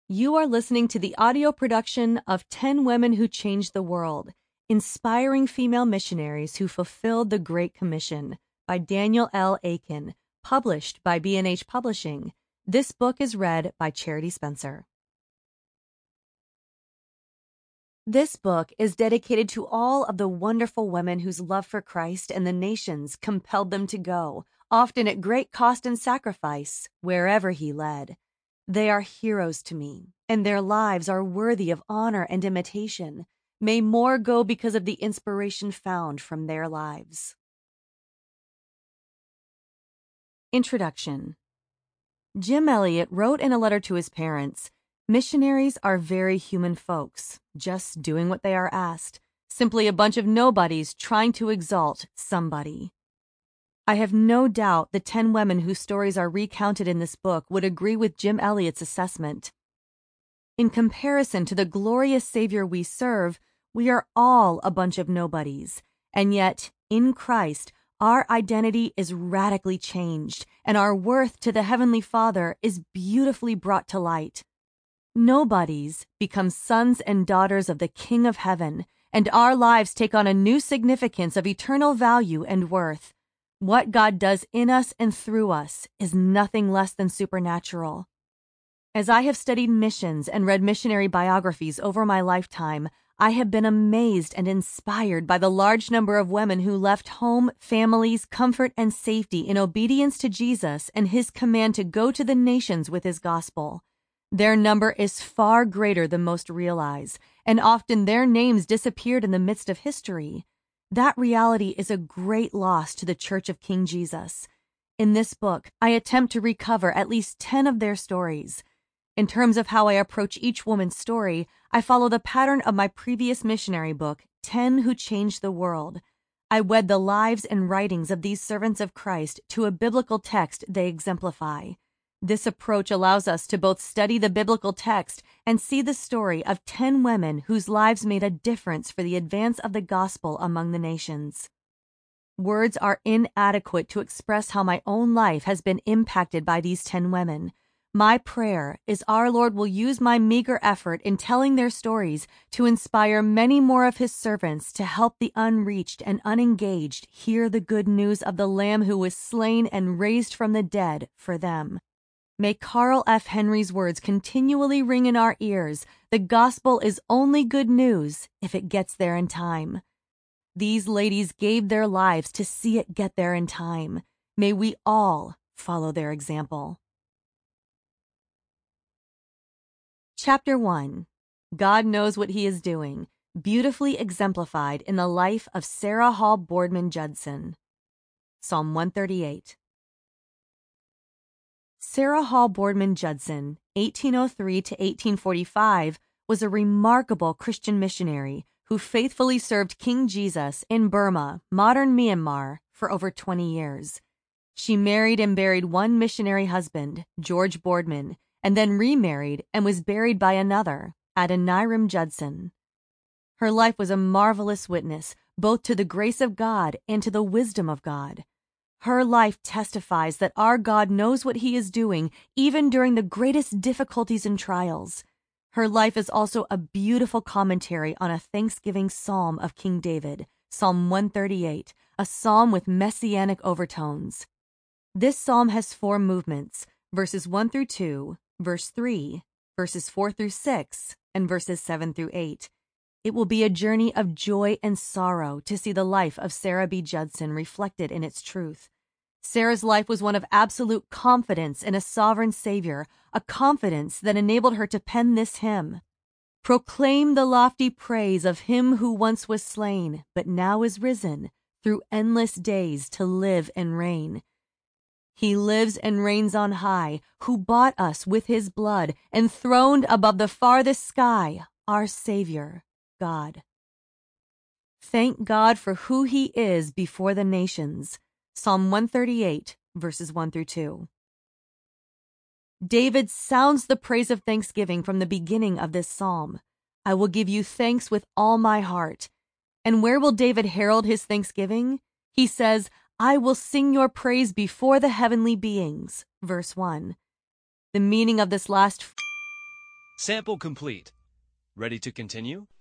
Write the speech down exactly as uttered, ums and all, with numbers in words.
You are listening to the audio production of ten Women Who Changed the World, Inspiring Female Missionaries Who Fulfilled the Great Commission by Daniel L. Akin, published by B and H Publishing. This book is read by Charity Spencer. This book is dedicated to all of the wonderful women whose love for Christ and the nations compelled them to go, often at great cost and sacrifice, wherever he led. They are heroes to me, and their lives are worthy of honor and imitation. May more go because of the inspiration found from their lives. Introduction. Jim Elliot wrote in a letter to his parents, "Missionaries are very human folks, just doing what they are asked, simply a bunch of nobodies trying to exalt somebody." I have no doubt the ten women whose stories are recounted in this book would agree with Jim Elliot's assessment. In comparison to the glorious Savior we serve, we are all a bunch of nobodies, and yet, in Christ, our identity is radically changed, and our worth to the Heavenly Father is beautifully brought to light. Nobodies become sons and daughters of the King of Heaven, and our lives take on a new significance of eternal value and worth. What God does in us and through us is nothing less than supernatural. As I have studied missions and read missionary biographies over my lifetime, I have been amazed and inspired by the large number of women who left home, families, comfort, and safety in obedience to Jesus and his command to go to the nations with his gospel. Their number is far greater than most realize, and often their names disappeared in the midst of history. That reality is a great loss to the Church of King Jesus. In this book, I attempt to recover at least ten of their stories. In terms of how I approach each woman's story, I follow the pattern of my previous missionary book, Ten Who Changed the World. I wed the lives and writings of these servants of Christ to a biblical text they exemplify. This approach allows us to both study the biblical text and see the story of ten women whose lives made a difference for the advance of the gospel among the nations. Words are inadequate to express how my own life has been impacted by these ten women. My prayer is our Lord will use my meager effort in telling their stories to inspire many more of his servants to help the unreached and unengaged hear the good news of the Lamb who was slain and raised from the dead for them. May Carl F. Henry's words continually ring in our ears. The gospel is only good news if it gets there in time. These ladies gave their lives to see it get there in time. May we all follow their example. Chapter one. God Knows What He is Doing, beautifully exemplified in the life of Sarah Hall Boardman Judson. Psalm one thirty-eight. Sarah Hall Boardman Judson, eighteen oh three to eighteen forty-five, was a remarkable Christian missionary who faithfully served King Jesus in Burma, modern Myanmar, for over twenty years. She married and buried one missionary husband, George Boardman, and then remarried and was buried by another, Adoniram Judson. Her life was a marvelous witness both to the grace of God and to the wisdom of God. Her life testifies that our God knows what he is doing even during the greatest difficulties and trials. Her life is also a beautiful commentary on a Thanksgiving psalm of King David, Psalm one thirty-eight, a psalm with messianic overtones. This psalm has four movements, verses one through two, verse three, verses four through six, and verses seven through eight. It will be a journey of joy and sorrow to see the life of Sarah B. Judson reflected in its truth. Sarah's life was one of absolute confidence in a sovereign Savior, a confidence that enabled her to pen this hymn. Proclaim the lofty praise of him who once was slain, but now is risen, through endless days to live and reign. He lives and reigns on high, who bought us with his blood, enthroned above the farthest sky, our Savior, God. Thank God for who he is before the nations. Psalm one thirty-eight, verses one through two. David sounds the praise of thanksgiving from the beginning of this psalm. I will give you thanks with all my heart. And where will David herald his thanksgiving? He says, I will sing your praise before the heavenly beings. Verse one. The meaning of this last Sample complete. Ready to continue?